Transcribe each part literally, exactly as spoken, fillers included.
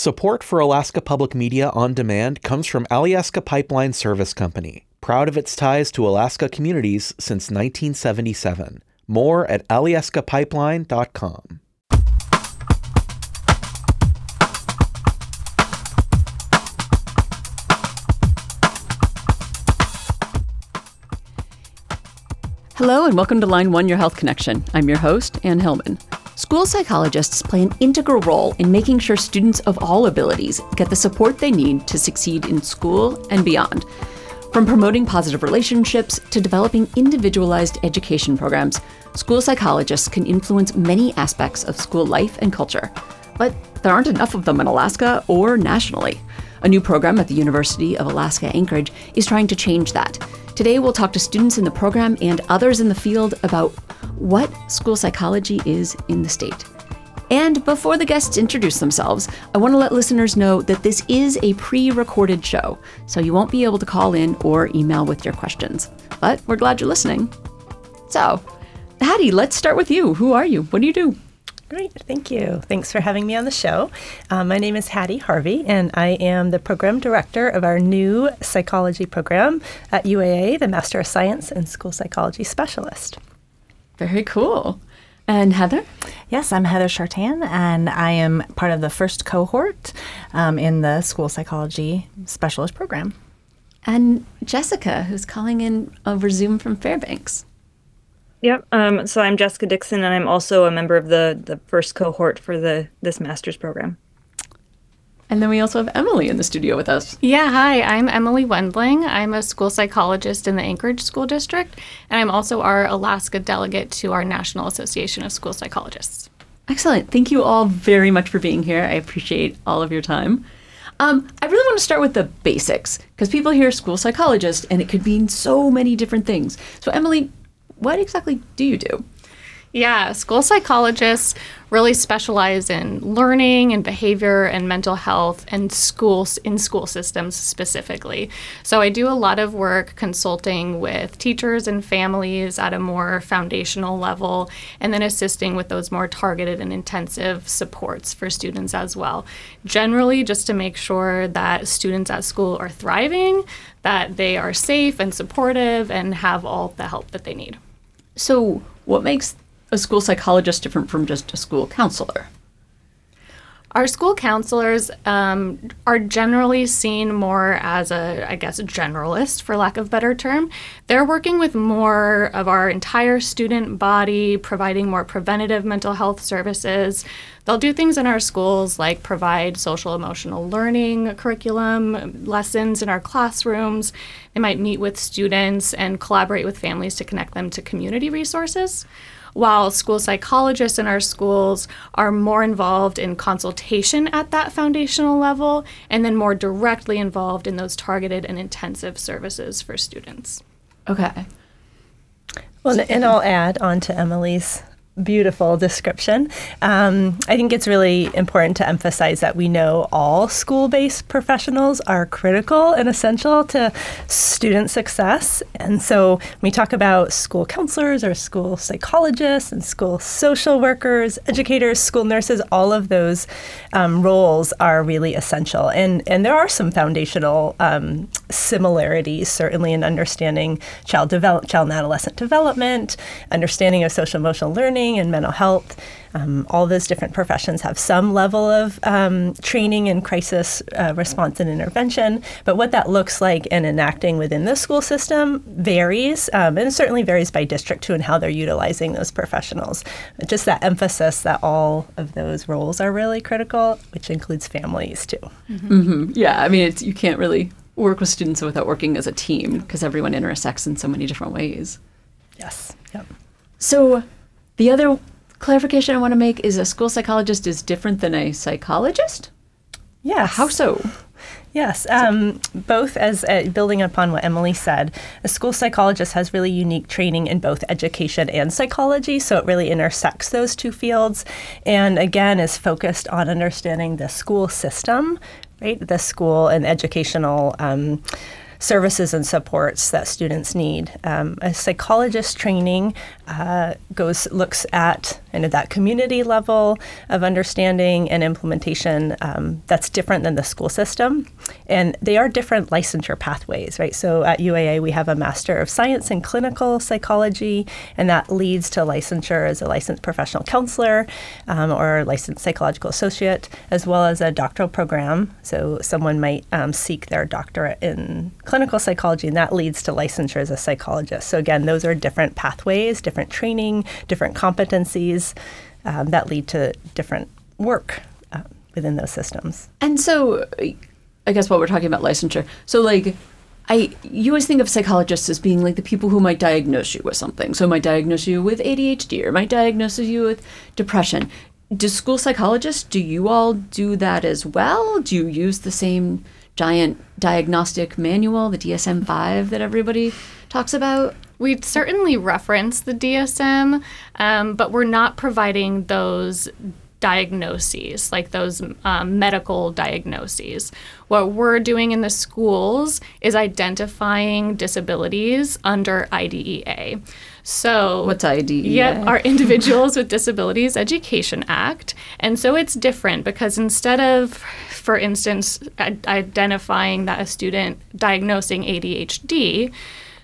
Support for Alaska Public Media on Demand comes from Alyeska Pipeline Service Company, proud of its ties to Alaska communities since nineteen seventy-seven. More at alyeska pipeline dot com. Hello and welcome to Line One, Your Health Connection. I'm your host, Ann Hillman. School psychologists play an integral role in making sure students of all abilities get the support they need to succeed in school and beyond. From promoting positive relationships to developing individualized education programs, school psychologists can influence many aspects of school life and culture. But there aren't enough of them in Alaska or nationally. A new program at the University of Alaska Anchorage is trying to change that. Today, we'll talk to students in the program and others in the field about what school psychology is in the state. And before the guests introduce themselves, I want to let listeners know that this is a pre-recorded show, so you won't be able to call in or email with your questions. But we're glad you're listening. So, Hattie, let's start with you. Who are you? What do you do? Great. Thank you. Thanks for having me on the show. Um, my name is Hattie Harvey, and I am the program director of our new psychology program at U A A, the Master of Science and School Psychology Specialist. Very cool. And Heather? Yes, I'm Heather Chartan, and I am part of the first cohort um, in the School Psychology Specialist program. And Jessica, who's calling in over Zoom from Fairbanks. Yep. Um, so I'm Jessica Dixon, and I'm also a member of the, the first cohort for the this master's program. And then we also have Emily in the studio with us. Yeah, hi, I'm Emily Wendling. I'm a school psychologist in the Anchorage School District, and I'm also our Alaska delegate to our National Association of School Psychologists. Excellent. Thank you all very much for being here. I appreciate all of your time. Um, I really want to start with the basics, because people hear school psychologist, and it could mean so many different things. So Emily, what exactly do you do? Yeah, school psychologists really specialize in learning and behavior and mental health and schools in school systems specifically. So I do a lot of work consulting with teachers and families at a more foundational level, and then assisting with those more targeted and intensive supports for students as well. Generally, just to make sure that students at school are thriving, that they are safe and supportive and have all the help that they need. So what makes a school psychologist different from just a school counselor? Our school counselors um, are generally seen more as a, I guess, a generalist, for lack of a better term. They're working with more of our entire student body, providing more preventative mental health services. They'll do things in our schools like provide social emotional learning curriculum, lessons in our classrooms. They might meet with students and collaborate with families to connect them to community resources, while school psychologists in our schools are more involved in consultation at that foundational level and then more directly involved in those targeted and intensive services for students. Okay. Well, and I'll add on to Emily's beautiful description. Um, I think it's really important to emphasize that we know all school-based professionals are critical and essential to student success. And so when we talk about school counselors or school psychologists and school social workers, educators, school nurses, all of those um, roles are really essential. And, and there are some foundational um, similarities, certainly in understanding child develop, child and adolescent development, understanding of social emotional learning, and mental health. Um, all those different professions have some level of um, training in crisis uh, response and intervention, but what that looks like in enacting within the school system varies, um, and it certainly varies by district too, and how they're utilizing those professionals. Just that emphasis that all of those roles are really critical, which includes families too. Mm-hmm. Mm-hmm. Yeah, I mean, it's, you can't really work with students without working as a team, because everyone intersects in so many different ways. Yes. Yep. So the other clarification I want to make is a school psychologist is different than a psychologist? Yes. How so? Yes, um, both as uh, building upon what Emily said, a school psychologist has really unique training in both education and psychology, so it really intersects those two fields, and again is focused on understanding the school system, right? The school and educational um, services and supports that students need. Um, a psychologist training uh, goes looks at and at that community level of understanding and implementation um, that's different than the school system. And they are different licensure pathways, right? So at U A A, we have a Master of Science in Clinical Psychology, and that leads to licensure as a licensed professional counselor um, or licensed psychological associate, as well as a doctoral program. So someone might um, seek their doctorate in clinical psychology, and that leads to licensure as a psychologist. So again, those are different pathways, different training, different competencies um, that lead to different work uh, within those systems. And so, I guess while we're talking about licensure, so like, I you always think of psychologists as being like the people who might diagnose you with something. So might diagnose you with A D H D or might diagnose you with depression. Do school psychologists, do you all do that as well? Do you use the same giant diagnostic manual, the D S M five that everybody talks about? We'd certainly reference the D S M, um, but we're not providing those diagnoses, like those um, medical diagnoses. What we're doing in the schools is identifying disabilities under I D E A. So what's I D E A? Yeah, our Individuals with Disabilities Education Act. And so it's different because instead of, for instance, ad- identifying that a student diagnosing A D H D,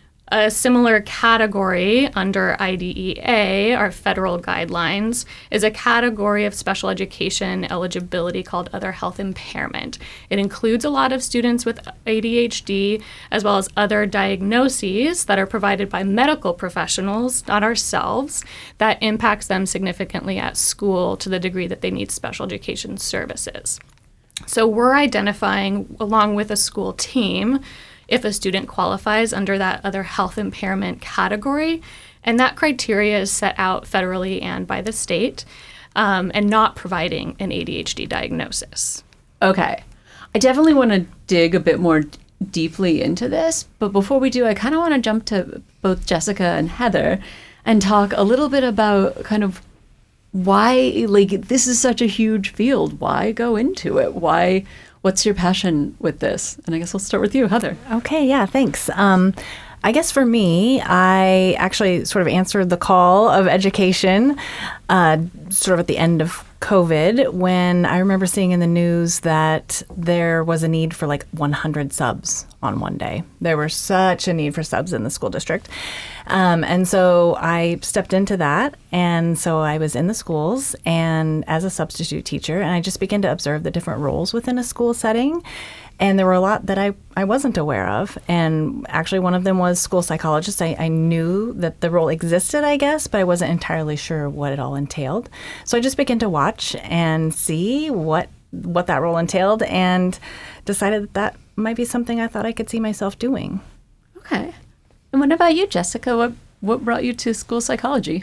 a similar category under I D E A, our federal guidelines, is a category of special education eligibility called other health impairment. It includes a lot of students with A D H D, as well as other diagnoses that are provided by medical professionals, not ourselves, that impacts them significantly at school to the degree that they need special education services. So we're identifying, along with a school team, if a student qualifies under that other health impairment category. And that criteria is set out federally and by the state, um, and not providing an A D H D diagnosis. Okay. I definitely want to dig a bit more d- deeply into this, but before we do, I kind of want to jump to both Jessica and Heather and talk a little bit about kind of why, like, this is such a huge field. Why go into it? Why... What's your passion with this? And I guess I'll start with you, Heather. Okay, yeah, thanks. Um, I guess for me, I actually sort of answered the call of education uh, sort of at the end of COVID when I remember seeing in the news that there was a need for like one hundred subs on one day. There was such a need for subs in the school district. Um, and so I stepped into that. And so I was in the schools and as a substitute teacher, and I just began to observe the different roles within a school setting. And there were a lot that I, I wasn't aware of. And actually one of them was school psychologist. I, I knew that the role existed, I guess, but I wasn't entirely sure what it all entailed. So I just began to watch and see what what that role entailed and decided that that might be something I thought I could see myself doing. Okay. And what about you, Jessica? What what brought you to school psychology?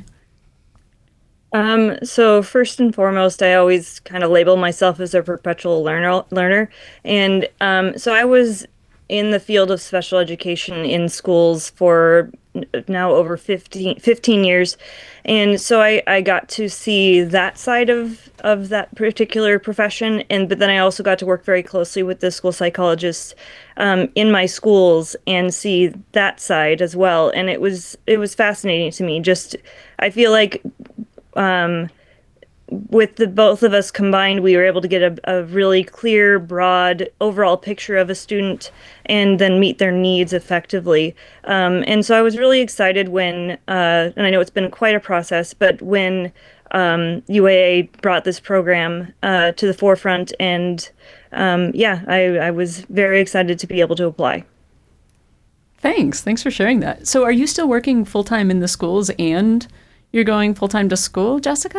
Um, so first and foremost, I always kind of label myself as a perpetual learner, learner. And um, so I was in the field of special education in schools for now over fifteen, fifteen years. And so I, I got to see that side of, of that particular profession. And but then I also got to work very closely with the school psychologists um, in my schools and see that side as well. And it was it was fascinating to me. Just I feel like Um, with the both of us combined, we were able to get a, a really clear, broad, overall picture of a student and then meet their needs effectively. Um, and so I was really excited when, uh, and I know it's been quite a process, but when um, U A A brought this program uh, to the forefront, and um, yeah, I, I was very excited to be able to apply. Thanks. Thanks for sharing that. So are you still working full-time in the schools and you're going full-time to school, Jessica?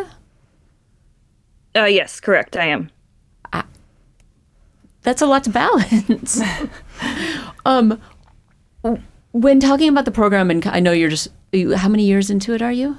Uh, yes, correct. I am. Uh, that's a lot to balance. um, when talking about the program, and I know you're just, how many years into it are you?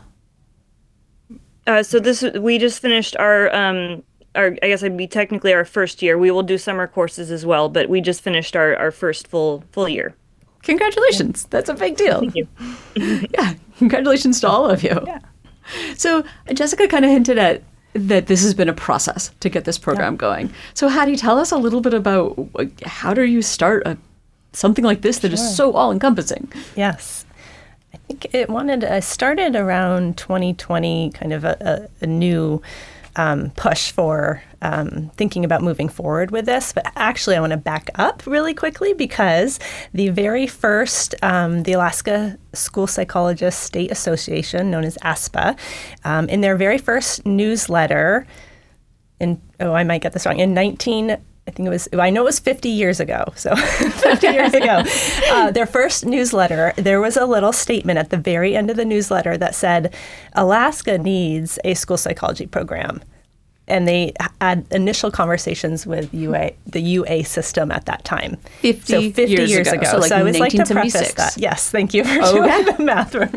Uh, so this, we just finished our, um, our, I guess it'd be technically our first year. We will do summer courses as well, but we just finished our, our first full full year. Congratulations. Yeah. That's a big deal. Thank you. Yeah. Congratulations to all of you. Yeah. So Jessica kind of hinted at that this has been a process to get this program yeah. going. So Hattie, tell us a little bit about how do you start a, something like this that sure. is so all-encompassing? Yes. think it wanted, I started around twenty twenty, kind of a, a, a new um, push for um, thinking about moving forward with this. But actually, I want to back up really quickly because the very first, um, the Alaska School Psychologists State Association, known as ASPA, um, in their very first newsletter, in, oh, I might get this wrong, in nineteen I think it was, I know it was fifty years ago, so fifty years ago. Uh, their first newsletter, there was a little statement at the very end of the newsletter that said, Alaska needs a school psychology program. And they had initial conversations with U A, the U A system at that time. fifty, so fifty years, years ago. ago. So, like so I always like to preface nineteen seventy-six. that. Yes, thank you for Okay. doing the math for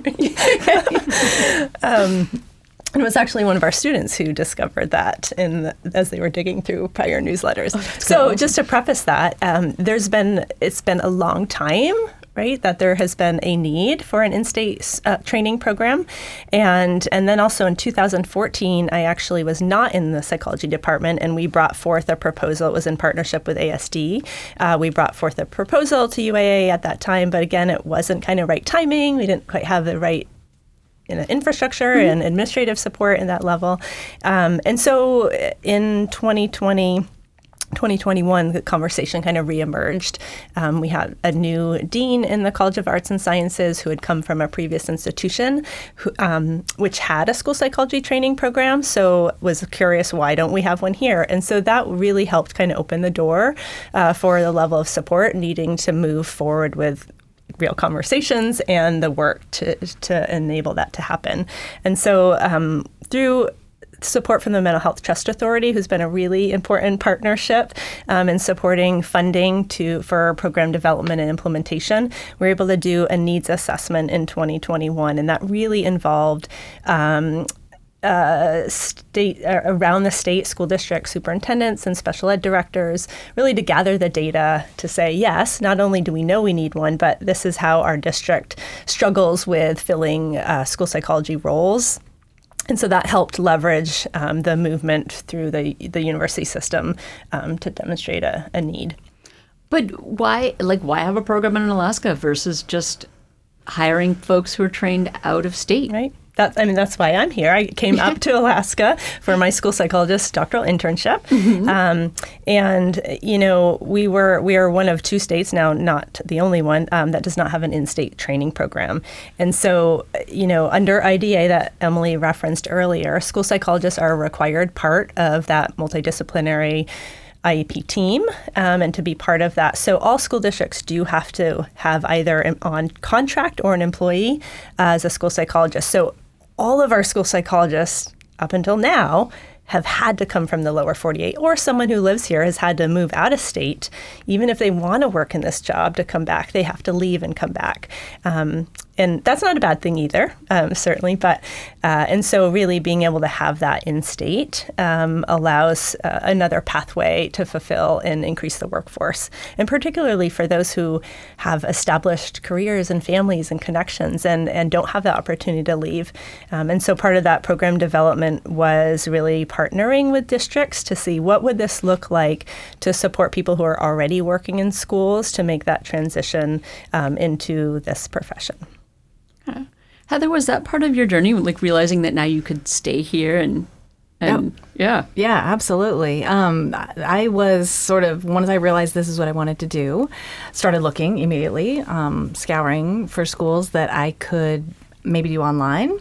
me. um, And it was actually one of our students who discovered that in the, as they were digging through prior newsletters. Oh, so awesome. Just to preface that, um, there's been, it's been a long time, right, that there has been a need for an in-state uh, training program. And and then also in two thousand fourteen, I actually was not in the psychology department, and we brought forth a proposal. It was in partnership with A S D. Uh, we brought forth a proposal to U A A at that time, but again, it wasn't kind of right timing. We didn't quite have the right you know, infrastructure mm-hmm. and administrative support in that level. Um, and so in twenty twenty, twenty twenty-one, the conversation kind of reemerged. Um, we had a new dean in the College of Arts and Sciences who had come from a previous institution, who, um, which had a school psychology training program. So was curious, why don't we have one here? And so that really helped kind of open the door uh, for the level of support needing to move forward with real conversations and the work to to enable that to happen. And so um, through support from the Mental Health Trust Authority, who's been a really important partnership um, in supporting funding to for program development and implementation, we're able to do a needs assessment in twenty twenty-one, and that really involved um, Uh, state uh, around the state school district superintendents and special ed directors, really to gather the data to say, yes, not only do we know we need one, but this is how our district struggles with filling uh, school psychology roles. And so that helped leverage um, the movement through the the university system um, to demonstrate a, a need. But why, like, why have a program in Alaska versus just hiring folks who are trained out of state? Right. That, I mean, that's why I'm here. I came up to Alaska for my school psychologist doctoral internship. Mm-hmm. Um, and, you know, we were we are one of two states now, not the only one, um, that does not have an in-state training program. And so, you know, under I D A that Emily referenced earlier, school psychologists are a required part of that multidisciplinary I E P team um, and to be part of that. So all school districts do have to have either an on contract or an employee uh, as a school psychologist. So all of our school psychologists up until now have had to come from the lower forty-eight, or someone who lives here has had to move out of state. Even if they want to work in this job to come back, they have to leave and come back. Um, and that's not a bad thing either, um, certainly. But uh, and so really being able to have that in state um, allows uh, another pathway to fulfill and increase the workforce. And particularly for those who have established careers and families and connections and, and don't have the opportunity to leave. Um, and so part of that program development was really partnering with districts to see what would this look like to support people who are already working in schools to make that transition um, into this profession. Okay. Heather, was that part of your journey, like realizing that now you could stay here and, and Yep. yeah. Yeah, absolutely. Um, I was sort of, once I realized this is what I wanted to do, started looking immediately, um, scouring for schools that I could maybe do online.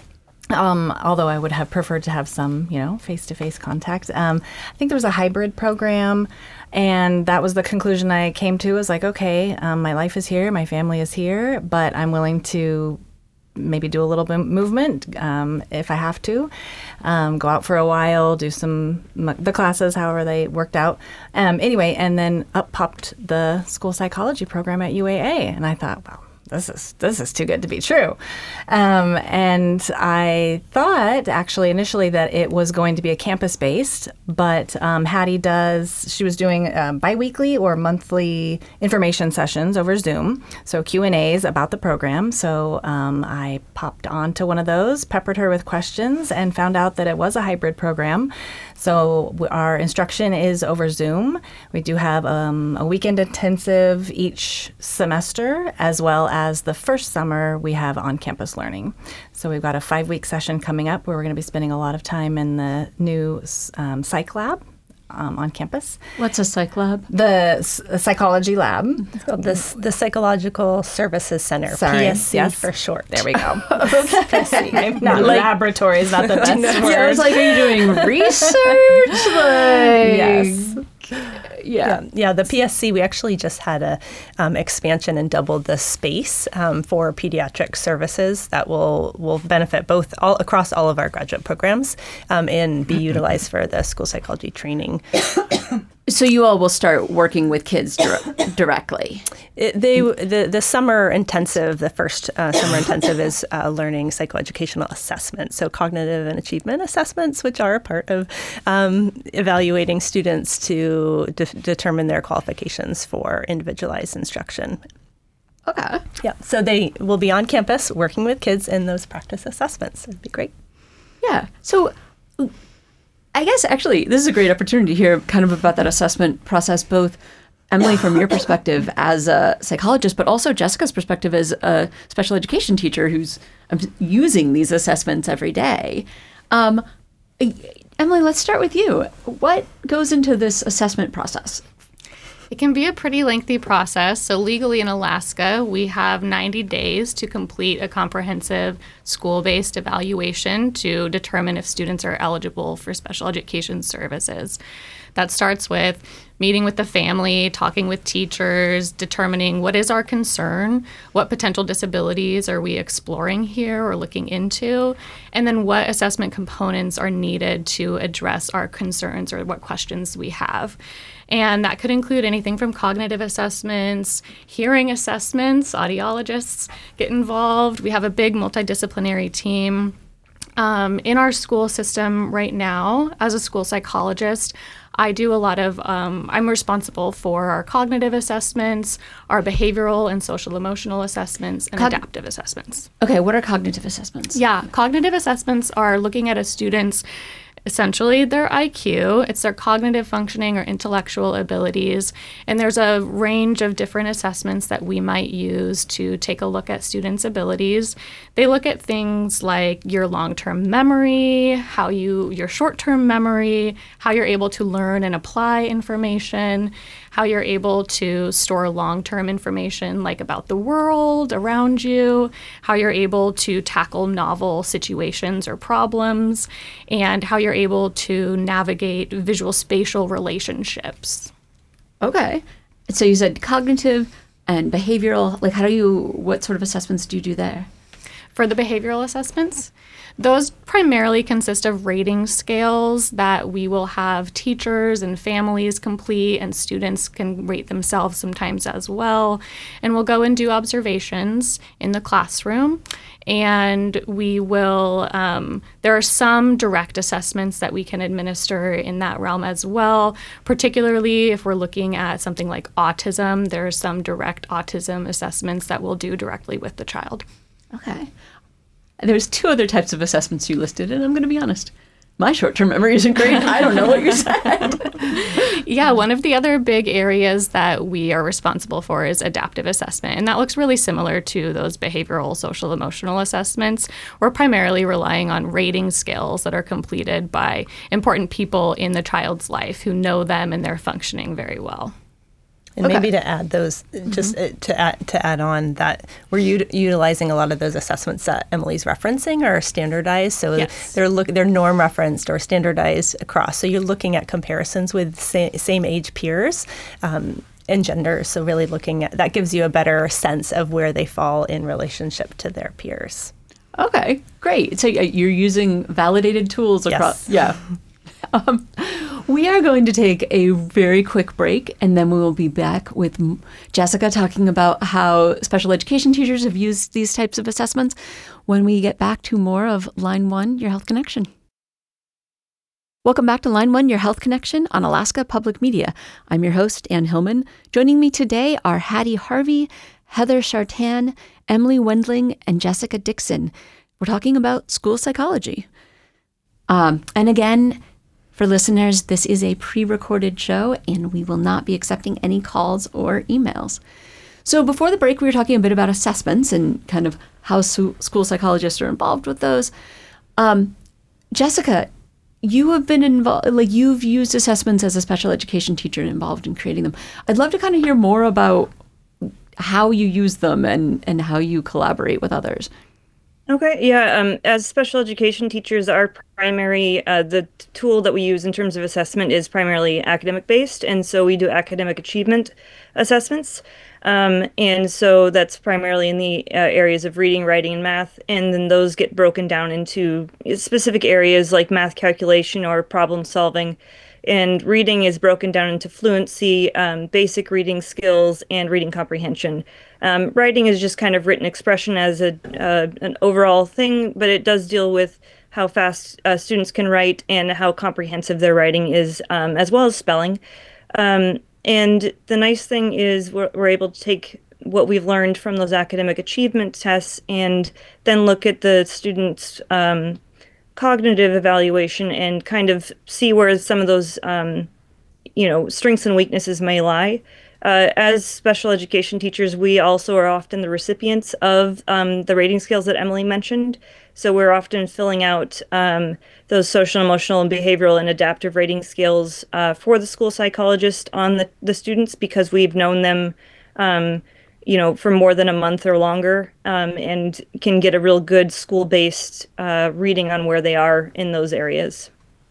Um, although I would have preferred to have some, you know, face-to-face contact. Um, I think there was a hybrid program, and that was the conclusion I came to. Was like, okay, um, my life is here, my family is here, but I'm willing to maybe do a little bit of movement um, if I have to, um, go out for a while, do some the classes, however they worked out. Um, anyway, and then up popped the school psychology program at U A A, and I thought, wow. This is this is too good to be true. Um, and I thought actually initially that it was going to be a campus-based, but um, Hattie does, she was doing um, biweekly or monthly information sessions over Zoom, so Q and A's about the program. So um, I popped onto one of those, peppered her with questions, and found out that it was a hybrid program. So w- our instruction is over Zoom. We do have um, a weekend intensive each semester, as well as the first summer we have on-campus learning. So we've got a five-week session coming up where we're going to be spending a lot of time in the new um, psych lab um, on campus. What's a psych lab? The s- psychology lab. It's called the, the Psychological Services Center, Sorry, P S C yes. for short. There we go. Okay. Not Like- laboratory is not the best word. Yeah, I was like, are you doing research? Like, Yes. Yeah. Yeah, yeah, the P S C, we actually just had a um, expansion and doubled the space um, for pediatric services that will will benefit both all across all of our graduate programs um, and be utilized for the school psychology training. So you all will start working with kids dir- directly. It, they the the summer intensive, the first uh, summer intensive is uh, learning psychoeducational assessment, so cognitive and achievement assessments, which are a part of um, evaluating students to de- determine their qualifications for individualized instruction. Okay. Yeah, so they will be on campus working with kids in those practice assessments. It'd be great. Yeah. So I guess actually this is a great opportunity to hear kind of about that assessment process, both Emily, from your perspective as a psychologist, but also Jessica's perspective as a special education teacher who's um, using these assessments every day. Um, Emily, let's start with you. What goes into this assessment process? It can be a pretty lengthy process. So legally in Alaska, we have ninety days to complete a comprehensive school-based evaluation to determine if students are eligible for special education services. That starts with meeting with the family, talking with teachers, determining what is our concern, what potential disabilities are we exploring here or looking into, and then what assessment components are needed to address our concerns or what questions we have. And that could include anything from cognitive assessments, hearing assessments, audiologists get involved. We have a big multidisciplinary team. Um, in our school system right now, as a school psychologist, I do a lot of, um, I'm responsible for our cognitive assessments, our behavioral and social emotional assessments, and Cog- adaptive assessments. Okay, what are cognitive assessments? Yeah, cognitive assessments are looking at a student's essentially their I Q. It's their cognitive functioning or intellectual abilities. And there's a range of different assessments that we might use to take a look at students' abilities. They look at things like your long-term memory, how you, your short-term memory, how you're able to learn and apply information, how you're able to store long-term information like about the world around you, how you're able to tackle novel situations or problems, and how you're able to navigate visual spatial relationships. Okay. So you said cognitive and behavioral. Like, how do you, what sort of assessments do you do there? For the behavioral assessments, those primarily consist of rating scales that we will have teachers and families complete, and students can rate themselves sometimes as well. And we'll go and do observations in the classroom. And we will, um, there are some direct assessments that we can administer in that realm as well, particularly if we're looking at something like autism. There are some direct autism assessments that we'll do directly with the child. Okay. There's two other types of assessments you listed, and I'm going to be honest. My short-term memory isn't great. I don't know what you said. Yeah, one of the other big areas that we are responsible for is adaptive assessment, and that looks really similar to those behavioral, social, emotional assessments. We're primarily relying on rating scales that are completed by important people in the child's life who know them and they're functioning very well. And Okay. maybe to add those, just uh, to add to add on that, we're u- utilizing a lot of those assessments that Emily's referencing are standardized, so Yes. they're look they're norm referenced or standardized across. So you're looking at comparisons with sa- same age peers. Um, and genders, so really looking at that gives you a better sense of where they fall in relationship to their peers. Okay, great. So uh, you're using validated tools across. Yes. Yeah. Um, we are going to take a very quick break, and then we will be back with M- Jessica talking about how special education teachers have used these types of assessments when we get back to more of Line One, Your Health Connection. Welcome back to Line One, Your Health Connection on Alaska Public Media. I'm your host, Ann Hillman. Joining me today are Hattie Harvey, Heather Chartan, Emily Wendling, and Jessica Dixon. We're talking about school psychology. Um, and again, For listeners, this is a pre-recorded show, and we will not be accepting any calls or emails. So before the break, we were talking a bit about assessments and kind of how su- school psychologists are involved with those. Um, Jessica, you have been involved, like you've used assessments as a special education teacher and involved in creating them. I'd love to kind of hear more about how you use them and, and how you collaborate with others. Okay, yeah. Um, as special education teachers, our primary, uh, the t- tool that we use in terms of assessment is primarily academic based. And so we do academic achievement assessments. Um, and so that's primarily in the uh, areas of reading, writing, and math. And then those get broken down into specific areas like math calculation or problem solving. And reading is broken down into fluency, um, basic reading skills, and reading comprehension. Um, writing is just kind of written expression as a uh, an overall thing, but it does deal with how fast uh, students can write and how comprehensive their writing is, um, as well as spelling. Um, and the nice thing is we're, we're able to take what we've learned from those academic achievement tests and then look at the students' um, cognitive evaluation and kind of see where some of those, um, you know, strengths and weaknesses may lie. Uh, as special education teachers, we also are often the recipients of um, the rating scales that Emily mentioned. So we're often filling out um, those social, emotional, and behavioral and adaptive rating scales uh, for the school psychologist on the, the students because we've known them um, you know, for more than a month or longer, um, and can get a real good school-based uh, reading on where they are in those areas.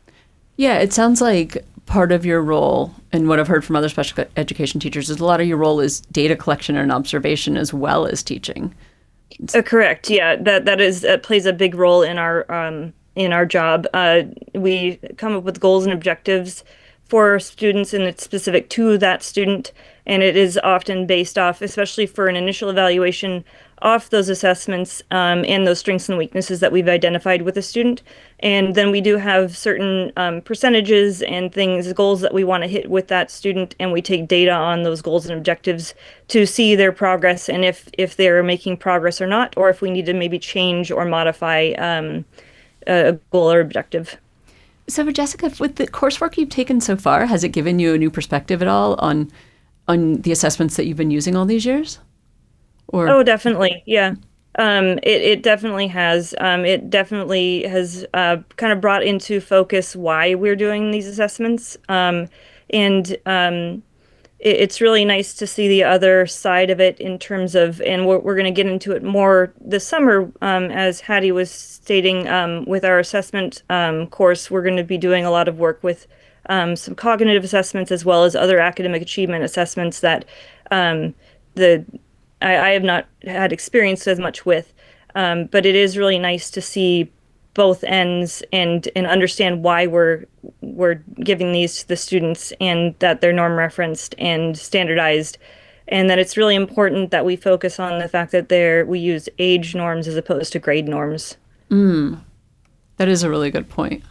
Yeah, it sounds like part of your role, and what I've heard from other special education teachers, is a lot of your role is data collection and observation as well as teaching. Uh, correct. Yeah, that that is that plays a big role in our um, in our job. Uh, we come up with goals and objectives for students, and it's specific to that student. And it is often based off, especially for an initial evaluation, off those assessments um, and those strengths and weaknesses that we've identified with a student. And then we do have certain um, percentages and things, goals that we want to hit with that student, and we take data on those goals and objectives to see their progress and if if they're making progress or not, or if we need to maybe change or modify um, a goal or objective. So for Jessica, with the coursework you've taken so far, has it given you a new perspective at all on on the assessments that you've been using all these years? Or Oh, definitely. Yeah. Um, it, it definitely has. Um, it definitely has uh, kind of brought into focus why we're doing these assessments. Um, and um, it, it's really nice to see the other side of it in terms of, and we're, we're going to get into it more this summer, um, as Hattie was stating, um, with our assessment um, course, we're going to be doing a lot of work with Um, some cognitive assessments as well as other academic achievement assessments that um, the I, I have not had experience as much with, um, but it is really nice to see both ends and and understand why we're we're giving these to the students and that they're norm referenced and standardized, and that it's really important that we focus on the fact that they're we use age norms as opposed to grade norms. Mm, that is a really good point.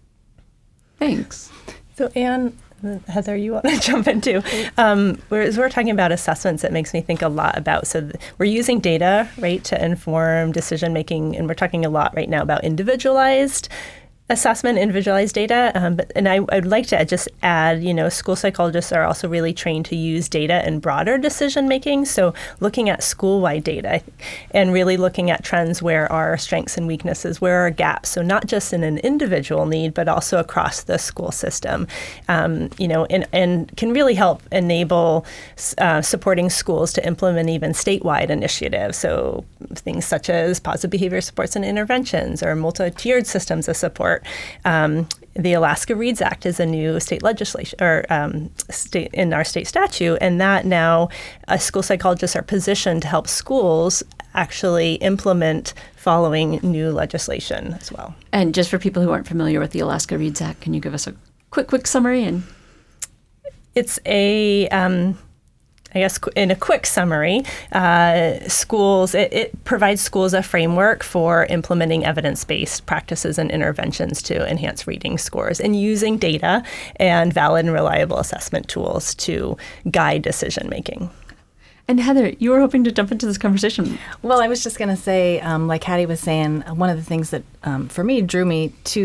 Thanks. So, Anne, Heather, you want to jump into? Um, we're, as we're talking about assessments, it makes me think a lot about, so th- we're using data, right, to inform decision making, and we're talking a lot right now about individualized assessment, individualized data. Um, but, and I, I'd like to just add, you know, school psychologists are also really trained to use data in broader decision making. So looking at school-wide data and really looking at trends, where are strengths and weaknesses, where are gaps. So not just in an individual need, but also across the school system, um, you know, and, and can really help enable uh, supporting schools to implement even statewide initiatives. So things such as positive behavior supports and interventions or multi-tiered systems of support. Um, the Alaska Reads Act is a new state legislation or um, state in our state statute, and that now uh, school psychologists are positioned to help schools actually implement following new legislation as well. And just for people who aren't familiar with the Alaska Reads Act, can you give us a quick, quick summary? And it's a um, I guess in a quick summary, uh, schools, it, it provides schools a framework for implementing evidence-based practices and interventions to enhance reading scores and using data and valid and reliable assessment tools to guide decision-making. And Heather, you were hoping to jump into this conversation. Well, I was just going to say, um, like Hattie was saying, one of the things that um, for me drew me to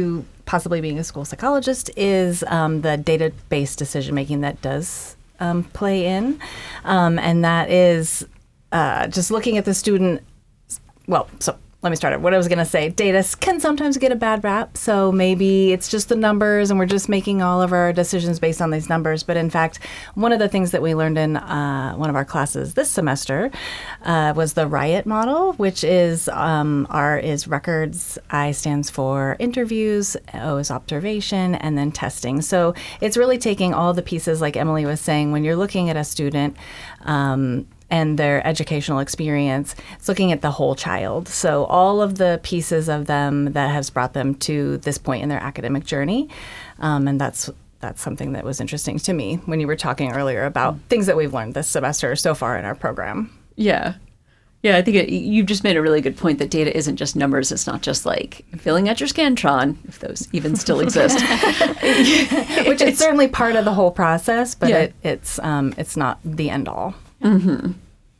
possibly being a school psychologist is um, the data-based decision-making that does um, play in. Um, and that is uh, just looking at the student, well, so let me start it. What I was going to say, data can sometimes get a bad rap. So maybe it's just the numbers and we're just making all of our decisions based on these numbers. But in fact, one of the things that we learned in uh, one of our classes this semester uh, was the RIOT model, which is um, R is records, I stands for interviews, O is observation, and then testing. So it's really taking all the pieces, like Emily was saying, when you're looking at a student, um, and their educational experience, it's looking at the whole child. So all of the pieces of them that has brought them to this point in their academic journey. Um, and that's that's something that was interesting to me when you were talking earlier about things that we've learned this semester so far in our program. Yeah. Yeah, I think it, you just made a really good point that data isn't just numbers. It's not just like filling out your Scantron, if those even still exist. Which is certainly part of the whole process, but yeah. it, it's um, it's not the end all. Mm-hmm.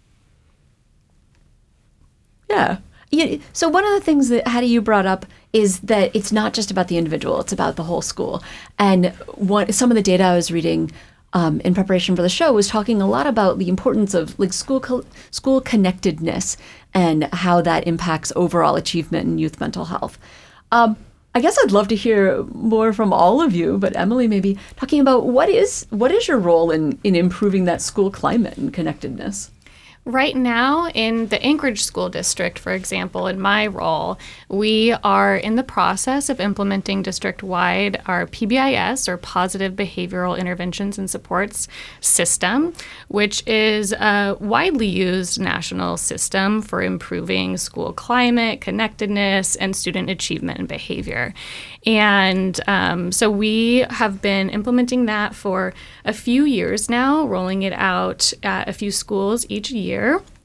Yeah. yeah. So one of the things that Hattie you brought up is that it's not just about the individual; it's about the whole school. And what some of the data I was reading um, in preparation for the show was talking a lot about the importance of like school co- school connectedness and how that impacts overall achievement and youth mental health. Um, I guess I'd love to hear more from all of you, but Emily, maybe talking about what is what is your role in, in improving that school climate and connectedness? Right now, in the Anchorage School District, for example, in my role, we are in the process of implementing district-wide our P B I S, or Positive Behavioral Interventions and Supports system, which is a widely used national system for improving school climate, connectedness, and student achievement and behavior. And um, so we have been implementing that for a few years now, rolling it out at a few schools each year.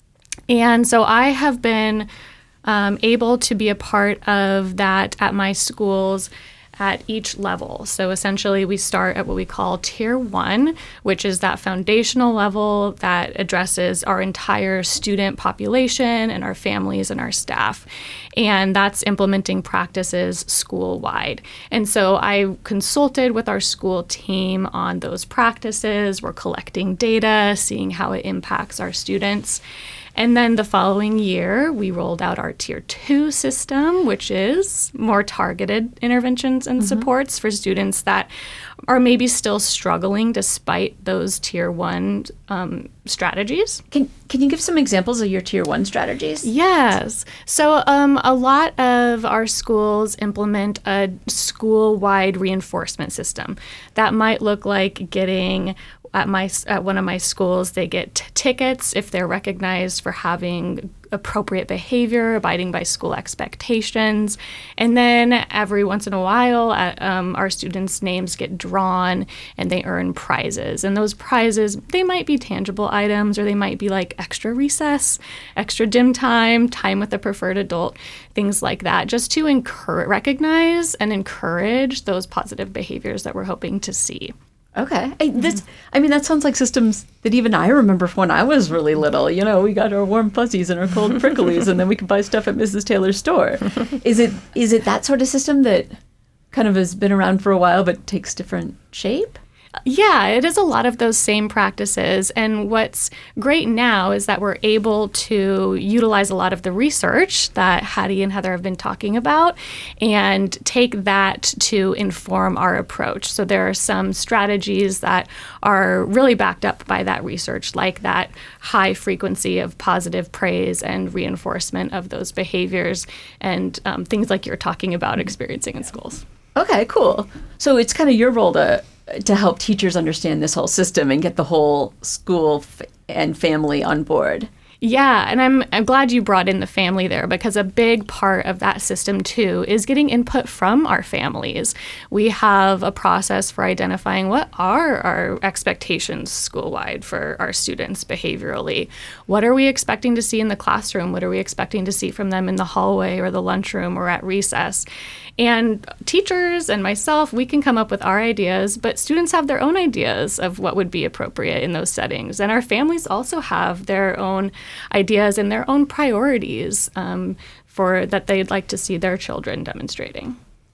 And so I have been um, able to be a part of that at my schools at each level. So essentially we start at what we call tier one, which is that foundational level that addresses our entire student population and our families and our staff. And that's implementing practices school-wide. And so I consulted with our school team on those practices. We're collecting data, seeing how it impacts our students. And then the following year, we rolled out our Tier two system, which is more targeted interventions and mm-hmm. supports for students that are maybe still struggling despite those Tier one um, strategies. Can Can you give some examples of your Tier one strategies? Yes. So um, a lot of our schools implement a school-wide reinforcement system. That might look like getting At my at one of my schools, they get t- tickets if they're recognized for having appropriate behavior, abiding by school expectations. And then every once in a while, uh, um, our students' names get drawn and they earn prizes. And those prizes, they might be tangible items, or they might be like extra recess, extra dim time, time with a preferred adult, things like that, just to encourage, recognize and encourage those positive behaviors that we're hoping to see. Okay. I, this, I mean, that sounds like systems that even I remember from when I was really little. You know, we got our warm fuzzies and our cold pricklies, and then we could buy stuff at Missus Taylor's store. Is it is it that sort of system that kind of has been around for a while but takes different shape? Yeah, it is a lot of those same practices. And what's great now is that we're able to utilize a lot of the research that Hattie and Heather have been talking about and take that to inform our approach. So there are some strategies that are really backed up by that research, like that high frequency of positive praise and reinforcement of those behaviors and um, things like you're talking about experiencing in schools. Okay, cool. So it's kind of your role to to help teachers understand this whole system and get the whole school f- and family on board. Yeah, and I'm I'm glad you brought in the family there, because a big part of that system too is getting input from our families. We have a process for identifying what are our expectations school-wide for our students behaviorally. What are we expecting to see in the classroom? What are we expecting to see from them in the hallway or the lunchroom or at recess? And teachers and myself, we can come up with our ideas, but students have their own ideas of what would be appropriate in those settings. And our families also have their own ideas and their own priorities um, for that they'd like to see their children demonstrating.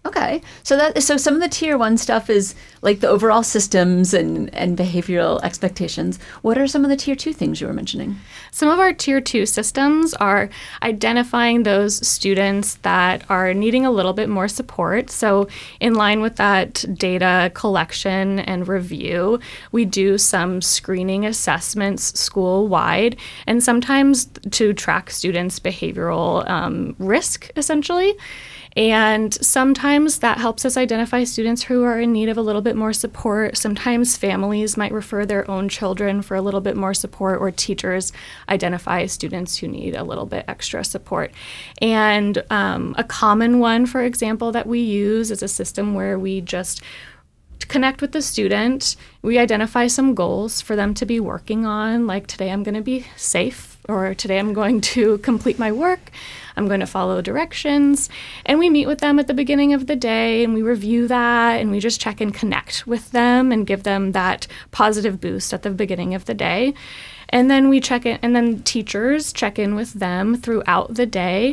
Okay, so that so some of the tier one stuff is like the overall systems and, and behavioral expectations. What are some of the tier two things you were mentioning? Some of our tier two systems are identifying those students that are needing a little bit more support. So in line with that data collection and review, we do some screening assessments school-wide, and sometimes to track students' behavioral um, risk, essentially. And sometimes that helps us identify students who are in need of a little bit more support. Sometimes families might refer their own children for a little bit more support, or teachers identify students who need a little bit extra support. And um, a common one, for example, that we use is a system where we just connect with the student. We identify some goals for them to be working on, like today I'm going to be safe, or today I'm going to complete my work. I'm going to follow directions. And we meet with them at the beginning of the day and we review that, and we just check and connect with them and give them that positive boost at the beginning of the day. And then we check in, and then teachers check in with them throughout the day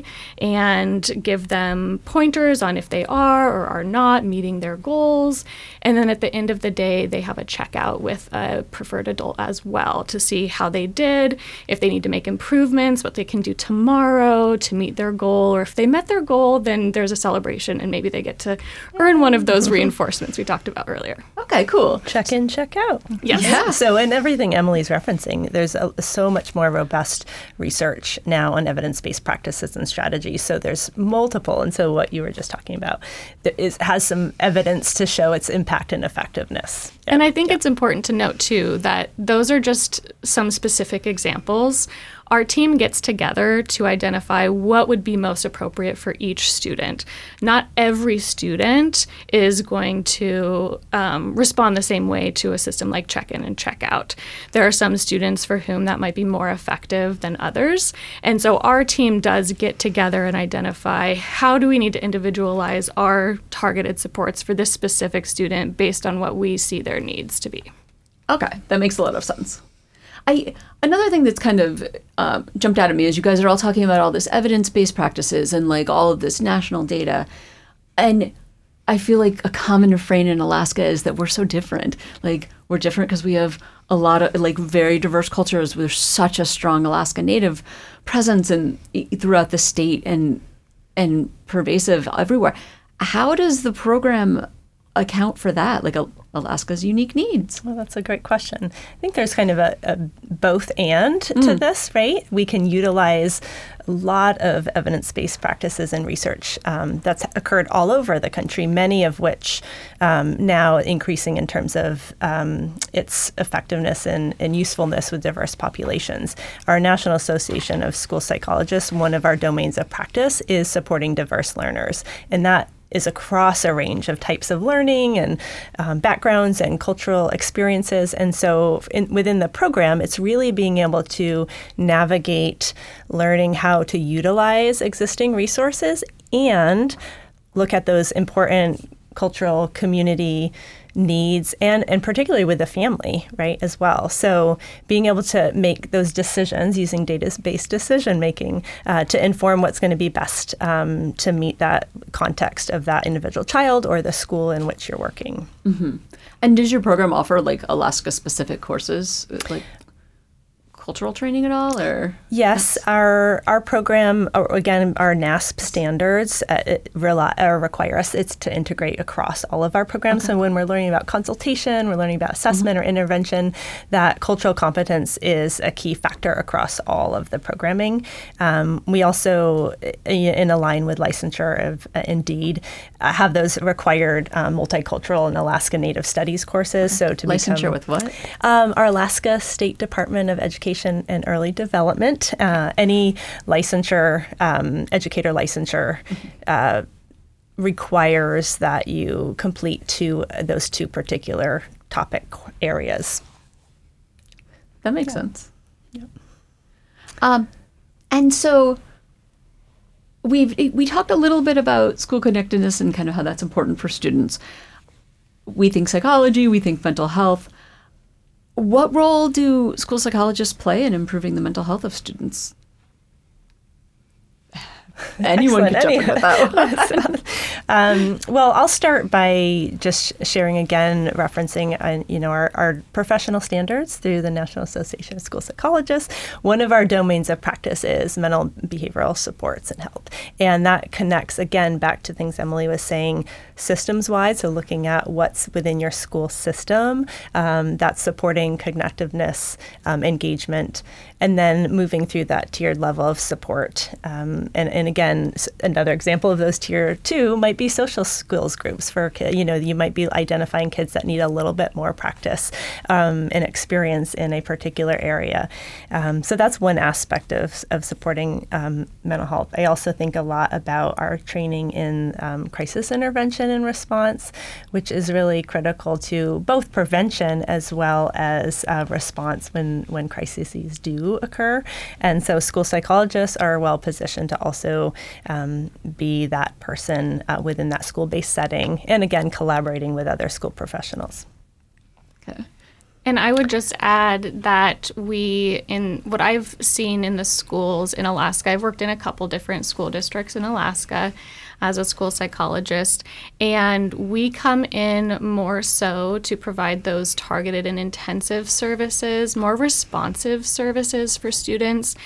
and give them pointers on if they are or are not meeting their goals. And then at the end of the day, they have a checkout with a preferred adult as well to see how they did, if they need to make improvements, what they can do tomorrow to meet their goal. Or if they met their goal, then there's a celebration and maybe they get to earn one of those reinforcements we talked about earlier. Okay, cool. Check in, check out. Yes. Yeah. So in everything Emily's referencing, there's a, so much more robust research now on evidence-based practices and strategies. So there's multiple. And so what you were just talking about there is, has some evidence to show its impact and effectiveness. Yeah. And I think yeah. it's important to note, too, that those are just some specific examples. Our team gets together to identify what would be most appropriate for each student. Not every student is going to um, respond the same way to a system like check-in and check-out. There are some students for whom that might be more effective than others. And so our team does get together and identify how do we need to individualize our targeted supports for this specific student based on what we see their needs to be. Okay, that makes a lot of sense. I another thing that's kind of uh, jumped out at me is you guys are all talking about all this evidence-based practices and like all of this national data, and I feel like a common refrain in Alaska is that we're so different. Like we're different because we have a lot of like very diverse cultures. There's such a strong Alaska Native presence and throughout the state and and pervasive everywhere. How does the program account for that, like a, Alaska's unique needs? Well, that's a great question. I think there's kind of a, a both and to mm. this, right? We can utilize a lot of evidence-based practices and research um, that's occurred all over the country, many of which um, now increasing in terms of um, its effectiveness and, and usefulness with diverse populations. Our National Association of School Psychologists, one of our domains of practice is supporting diverse learners, and that is across a range of types of learning and um, backgrounds and cultural experiences. And so in, within the program, it's really being able to navigate learning how to utilize existing resources and look at those important cultural community needs and, and particularly with the family, right, as well. So being able to make those decisions using data-based decision making uh, to inform what's going to be best um, to meet that context of that individual child or the school in which you're working. Mm-hmm. And does your program offer like Alaska-specific courses, like cultural training at all, or? Yes, our our program, again, our N A S P standards uh, it rely, uh, require us it's to integrate across all of our programs. Okay. So when we're learning about consultation, we're learning about assessment mm-hmm. or intervention, that cultural competence is a key factor across all of the programming. Um, we also, in a line with licensure of uh, Indeed, uh, have those required um, multicultural and Alaska Native Studies courses. Okay. So to licensure become, with what? Um, our Alaska State Department of Education and Early Development. Uh, any licensure, um, educator licensure, uh, requires that you complete two those two particular topic areas. That makes yeah. sense. Yep. Um, and so we've we talked a little bit about school connectedness and kind of how that's important for students. We think psychology, we think mental health. What role do school psychologists play in improving the mental health of students? Anyone could jump in with that. Um, well, I'll start by just sharing again, referencing uh, you know our, our professional standards through the National Association of School Psychologists. One of our domains of practice is mental behavioral supports and health, and that connects again back to things Emily was saying, systems-wide. So looking at what's within your school system um, that's supporting cognitiveness, um, engagement, and then moving through that tiered level of support. Um, and, and again, another example of those tier two might be social skills groups for kids. You know, you might be identifying kids that need a little bit more practice um, and experience in a particular area. Um, so that's one aspect of, of supporting um, mental health. I also think a lot about our training in um, crisis intervention and response, which is really critical to both prevention as well as uh, response when, when crises do occur. And so school psychologists are well positioned to also um, be that person uh, within that school-based setting, and again, collaborating with other school professionals. Okay. And I would just add that we, in what I've seen in the schools in Alaska, I've worked in a couple different school districts in Alaska as a school psychologist, and we come in more so to provide those targeted and intensive services, more responsive services for students,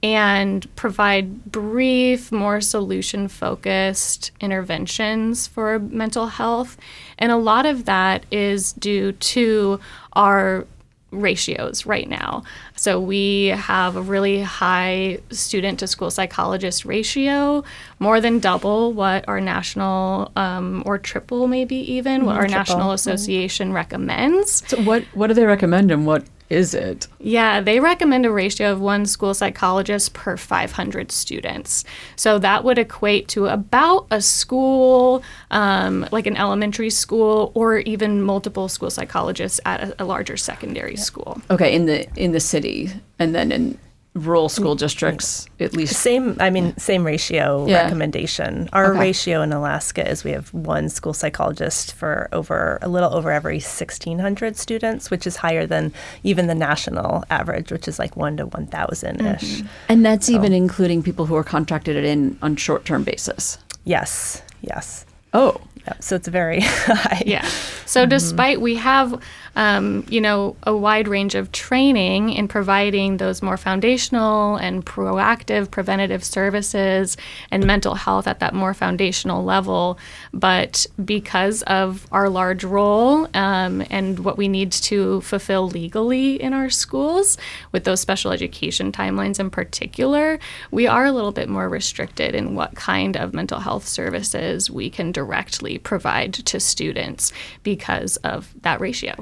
and provide brief, more solution-focused interventions for mental health. And a lot of that is due to our ratios right now. So we have a really high student to school psychologist ratio, more than double what our national um, or triple maybe even, what our triple. National Association recommends. So what, what do they recommend and what is it? Yeah, they recommend a ratio of one school psychologist per five hundred students. So that would equate to about a school, um, like an elementary school, or even multiple school psychologists at a, a larger secondary school. Okay, in the in the city, and then in rural school districts, at least. Same, I mean, same ratio Yeah. recommendation. Our Okay. ratio in Alaska is we have one school psychologist for over a little over every sixteen hundred students, which is higher than even the national average, which is like one to one thousand ish. And that's even including people who are contracted in on short-term basis. Yes, yes. Oh. Yep. So it's very high. Yeah. So despite we have, um, you know, a wide range of training in providing those more foundational and proactive preventative services and mental health at that more foundational level, but because of our large role um, and what we need to fulfill legally in our schools with those special education timelines in particular, we are a little bit more restricted in what kind of mental health services we can directly provide to students because of that ratio.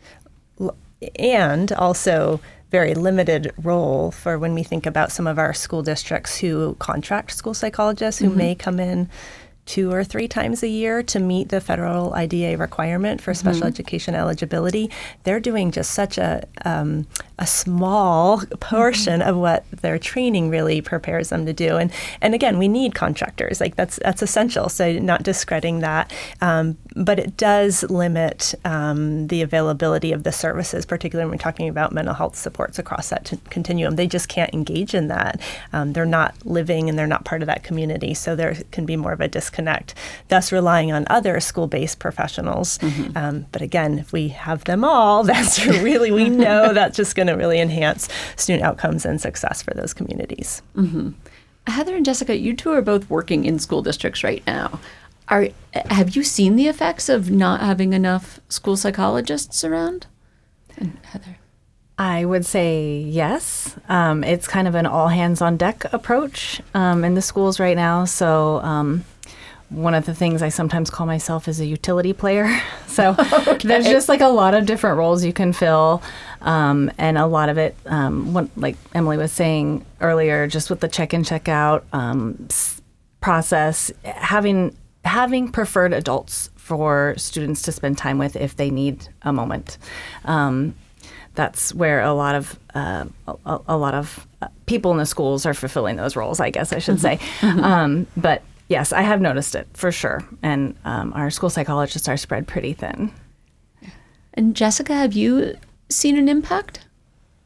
And also very limited role for when we think about some of our school districts who contract school psychologists who mm-hmm. may come in two or three times a year to meet the federal I D A requirement for special mm-hmm. education eligibility. They're doing just such a um, a small portion mm-hmm. of what their training really prepares them to do. And and again, we need contractors. Like that's that's essential. So not discrediting that, um, but it does limit um, the availability of the services, particularly when we're talking about mental health supports across that t- continuum. They just can't engage in that. Um, they're not living and they're not part of that community. So there can be more of a disconnect. Connect, thus relying on other school-based professionals. Mm-hmm. Um, but again, if we have them all, that's really, we know that's just going to really enhance student outcomes and success for those communities. Mm-hmm. Heather and Jessica, you two are both working in school districts right now. Are have you seen the effects of not having enough school psychologists around? And Heather? I would say yes. Um, it's kind of an all-hands-on-deck approach um, in the schools right now. So um, one of the things I sometimes call myself is a utility player. So okay. There's just like a lot of different roles you can fill. Um, and a lot of it, um, what, like Emily was saying earlier, just with the check-in, check-out um, process, having having preferred adults for students to spend time with if they need a moment. Um, that's where a lot of uh, a, a lot of people in the schools are fulfilling those roles, I guess I should say. Mm-hmm. Um, but yes, I have noticed it for sure. And um, our school psychologists are spread pretty thin. And Jessica, have you seen an impact?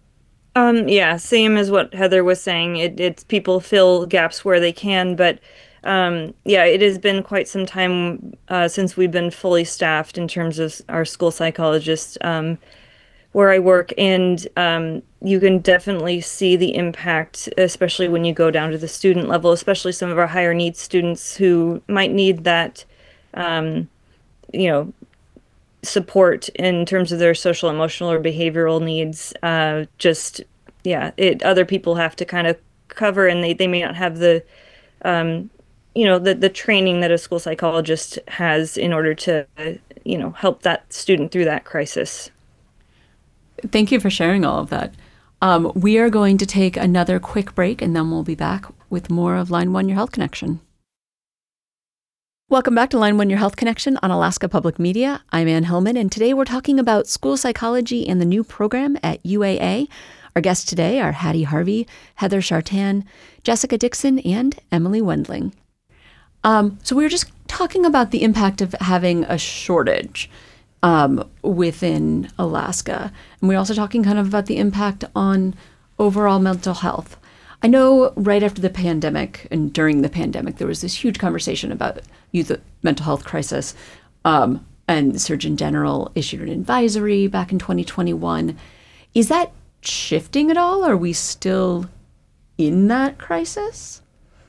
Um, yeah, same as what Heather was saying. It, it's people fill gaps where they can, but um, yeah, it has been quite some time uh, since we've been fully staffed in terms of our school psychologist um, where I work, and um, you can definitely see the impact, especially when you go down to the student level, especially some of our higher needs students who might need that, um, you know, support in terms of their social, emotional, or behavioral needs. Uh, just, yeah, it other people have to kind of cover, and they, they may not have the, um, you know, the, the training that a school psychologist has in order to, uh, you know, help that student through that crisis. Thank you for sharing all of that. Um, we are going to take another quick break, and then we'll be back with more of Line One, Your Health Connection. Welcome back to Line One, Your Health Connection on Alaska Public Media. I'm Ann Hillman, and today we're talking about school psychology and the new program at U A A. Our guests today are Hattie Harvey, Heather Chartan, Jessica Dixon, and Emily Wendling. Um, so we were just talking about the impact of having a shortage Um, within Alaska. And we're also talking kind of about the impact on overall mental health. I know right after the pandemic and during the pandemic, there was this huge conversation about youth mental health crisis. Um, and the Surgeon General issued an advisory back in twenty twenty-one. Is that shifting at all? Are we still in that crisis?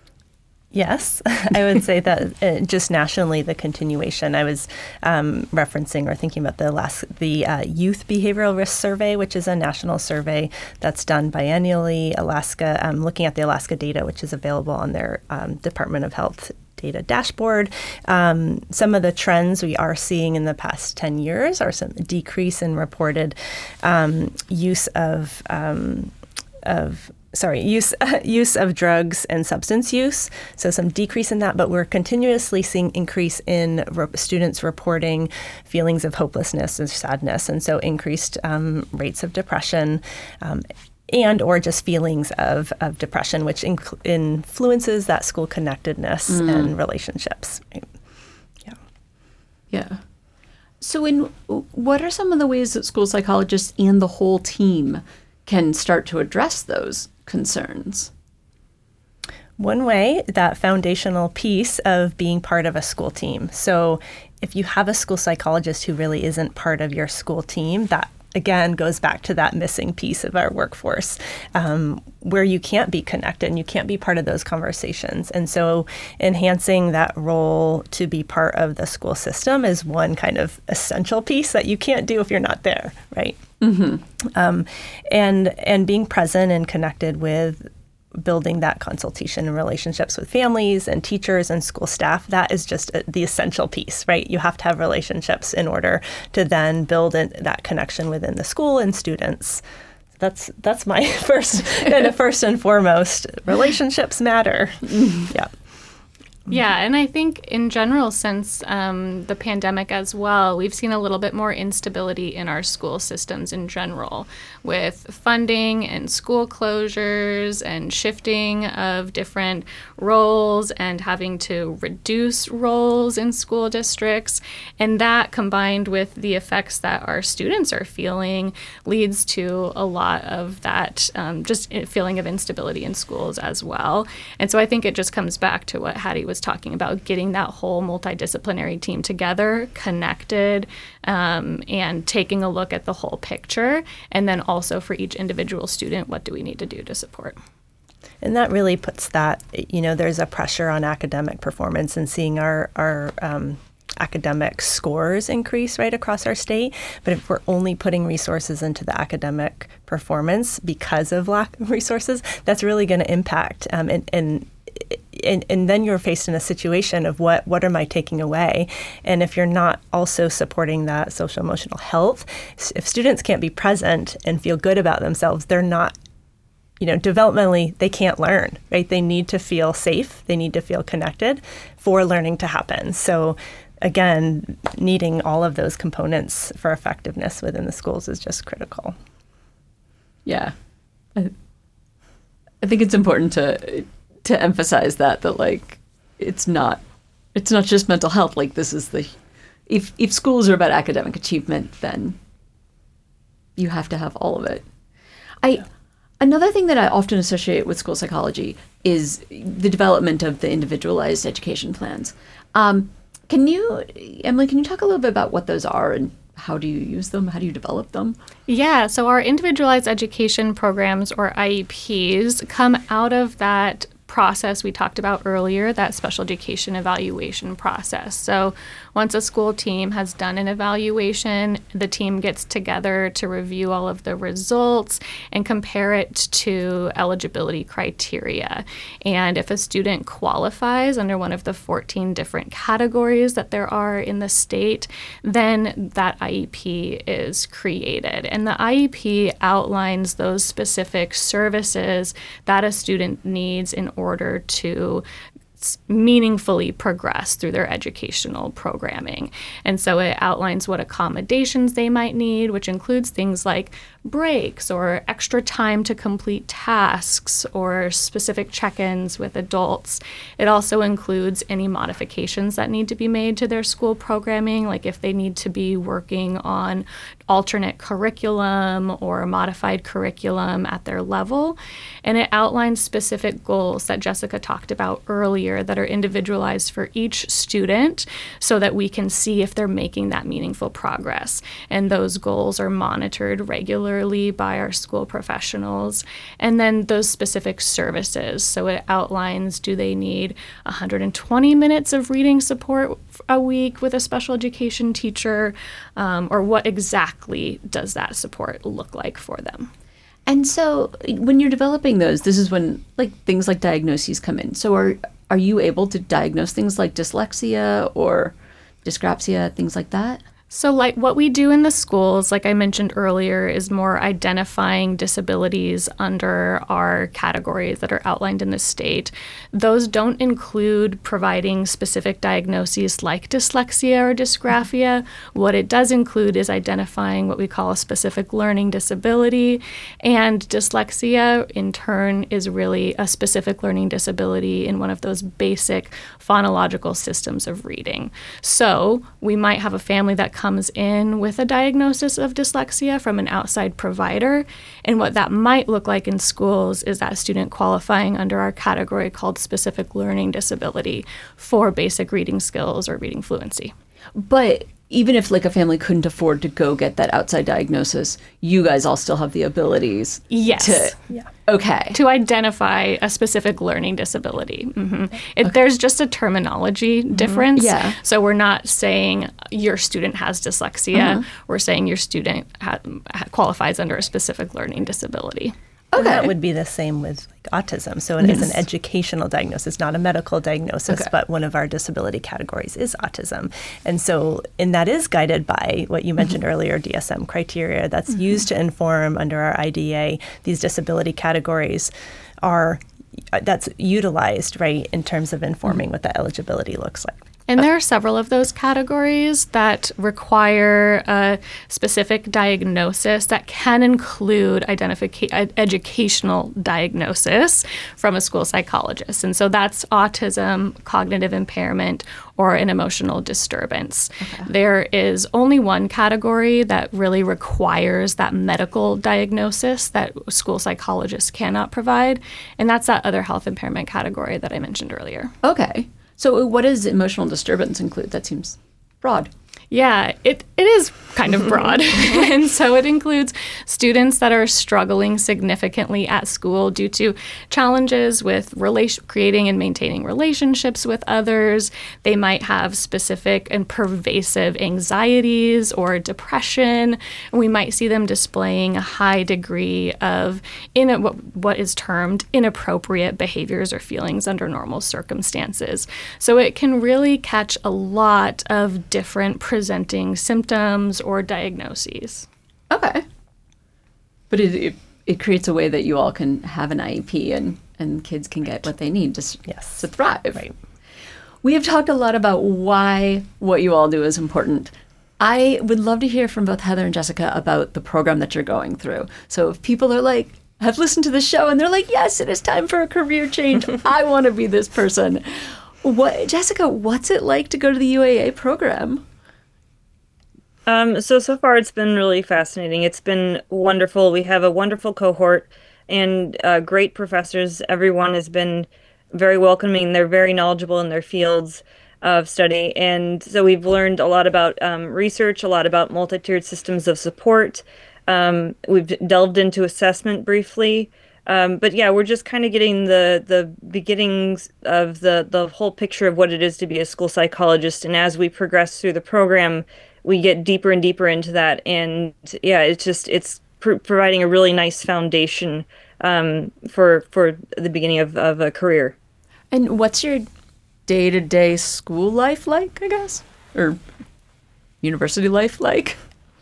Yes, I would say that uh, just nationally, the continuation. I was um, referencing or thinking about the last the uh, Youth Behavioral Risk Survey, which is a national survey that's done biennially. Alaska, um, looking at the Alaska data, which is available on their um, Department of Health data dashboard. Um, some of the trends we are seeing in the past ten years are some decrease in reported um, use of um, of sorry, use use of drugs and substance use. So some decrease in that, but we're continuously seeing increase in re- students reporting feelings of hopelessness and sadness, and so increased um, rates of depression. Um, and or just feelings of, of depression, which inc- influences that school connectedness mm. and relationships. Right? Yeah. Yeah. So in what are some of the ways that school psychologists and the whole team can start to address those concerns? One way, that foundational piece of being part of a school team. So if you have a school psychologist who really isn't part of your school team, that again goes back to that missing piece of our workforce, um, where you can't be connected and you can't be part of those conversations. And so enhancing that role to be part of the school system is one kind of essential piece that you can't do if you're not there, right? Mm-hmm. Um, and and being present and connected with building that consultation and relationships with families and teachers and school staff, that is just a, the essential piece, right? You have to have relationships in order to then build in, that connection within the school and students. That's that's my first and first and foremost. Relationships matter. Yeah. Yeah, and I think in general, since um, the pandemic as well, we've seen a little bit more instability in our school systems in general, with funding and school closures and shifting of different roles and having to reduce roles in school districts. And that, combined with the effects that our students are feeling, leads to a lot of that um, just feeling of instability in schools as well. And so I think it just comes back to what Hattie was talking about, getting that whole multidisciplinary team together, connected, um, and taking a look at the whole picture. And then also for each individual student, what do we need to do to support? And that really puts that, you know, there's a pressure on academic performance and seeing our, our um, academic scores increase right across our state. But if we're only putting resources into the academic performance because of lack of resources, that's really going to impact. Um, and, and And, and then you're faced in a situation of what, what am I taking away? And if you're not also supporting that social emotional health, if students can't be present and feel good about themselves, they're not, you know, developmentally, they can't learn, right? They need to feel safe. They need to feel connected for learning to happen. So again, needing all of those components for effectiveness within the schools is just critical. Yeah. I, I think it's important to to emphasize that, that like, it's not, it's not just mental health. Like this is the, if, if schools are about academic achievement, then you have to have all of it. I, Another thing that I often associate with school psychology is the development of the individualized education plans. Um, can you, Emily, can you talk a little bit about what those are and how do you use them? How do you develop them? Yeah, so our individualized education programs, or I E Ps, come out of that process we talked about earlier, that special education evaluation process. So once a school team has done an evaluation, the team gets together to review all of the results and compare it to eligibility criteria. And if a student qualifies under one of the fourteen different categories that there are in the state, then that I E P is created. And the I E P outlines those specific services that a student needs in order to meaningfully progress through their educational programming. And so it outlines what accommodations they might need, which includes things like breaks or extra time to complete tasks or specific check-ins with adults. It also includes any modifications that need to be made to their school programming, like if they need to be working on alternate curriculum or modified curriculum at their level. And it outlines specific goals that Jessica talked about earlier that are individualized for each student so that we can see if they're making that meaningful progress. And those goals are monitored regularly by our school professionals. And then those specific services. So it outlines, do they need one hundred twenty minutes of reading support a week with a special education teacher? Um, or what exactly does that support look like for them? And so when you're developing those, this is when like things like diagnoses come in. So are are you able to diagnose things like dyslexia or dyspraxia, things like that? So like what we do in the schools, like I mentioned earlier, is more identifying disabilities under our categories that are outlined in the state. Those don't include providing specific diagnoses like dyslexia or dysgraphia. What it does include is identifying what we call a specific learning disability. And dyslexia, in turn, is really a specific learning disability in one of those basic phonological systems of reading. So we might have a family that comes in with a diagnosis of dyslexia from an outside provider. And what that might look like in schools is that student qualifying under our category called specific learning disability for basic reading skills or reading fluency. But even if like a family couldn't afford to go get that outside diagnosis, you guys all still have the abilities yes. to, yeah. okay. to identify a specific learning disability. Mm-hmm. It, okay. There's just a terminology mm-hmm. difference. Yeah. So we're not saying your student has dyslexia. Mm-hmm. We're saying your student ha- qualifies under a specific learning disability. Okay. And that would be the same with like autism. So it yes. is an educational diagnosis, not a medical diagnosis, okay. but one of our disability categories is autism. And so, and that is guided by what you mentioned mm-hmm. earlier, D S M criteria that's mm-hmm. used to inform under our I D A. These disability categories are, that's utilized, right, in terms of informing mm-hmm. what that eligibility looks like. And there are several of those categories that require a specific diagnosis that can include identifica- educational diagnosis from a school psychologist. And so that's autism, cognitive impairment, or an emotional disturbance. Okay. There is only one category that really requires that medical diagnosis that school psychologists cannot provide, and that's that other health impairment category that I mentioned earlier. Okay. So what does emotional disturbance include? That seems broad. Yeah, it, it is kind of broad. And so it includes students that are struggling significantly at school due to challenges with relation, creating and maintaining relationships with others. They might have specific and pervasive anxieties or depression. And we might see them displaying a high degree of in a, what, what is termed inappropriate behaviors or feelings under normal circumstances. So it can really catch a lot of different presenting symptoms or diagnoses. Okay. But it, it it creates a way that you all can have an I E P and, and kids can get what they need to, yes. to thrive. Right. We have talked a lot about why what you all do is important. I would love to hear from both Heather and Jessica about the program that you're going through. So if people are like, have listened to the show and they're like, yes, it is time for a career change. I want to be this person. What, Jessica, what's it like to go to the U A A program? Um, so, so far it's been really fascinating. It's been wonderful. We have a wonderful cohort, and uh, great professors. Everyone has been very welcoming. They're very knowledgeable in their fields of study. And so we've learned a lot about um, research, a lot about multi-tiered systems of support. Um, we've delved into assessment briefly. Um, but yeah, we're just kind of getting the the beginnings of the, the whole picture of what it is to be a school psychologist. And as we progress through the program, we get deeper and deeper into that. And yeah, it's just, it's pr- providing a really nice foundation um, for for the beginning of, of a career. And what's your day-to-day school life like, I guess? Or university life like?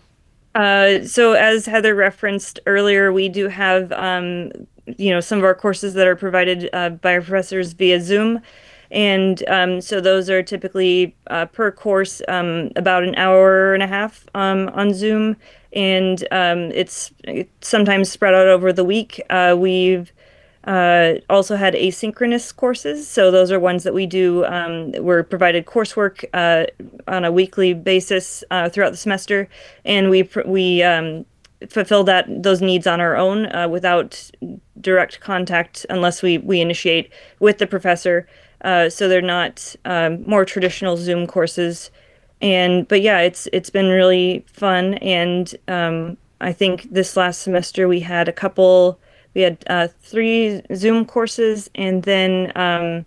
Uh, so as Heather referenced earlier, we do have, um, you know, some of our courses that are provided uh, by our professors via Zoom. And um, so those are typically uh, per course um, about an hour and a half um, on Zoom. And um, it's, it's sometimes spread out over the week. Uh, we've Uh, also had asynchronous courses. So those are ones that we do. Um, we're provided coursework uh, on a weekly basis uh, throughout the semester, and we pr- we um, fulfill that those needs on our own uh, without direct contact unless we we initiate with the professor. Uh, so they're not um, more traditional Zoom courses. And but yeah, it's it's been really fun, and um, I think this last semester we had a couple. We had uh, three Zoom courses, and then um,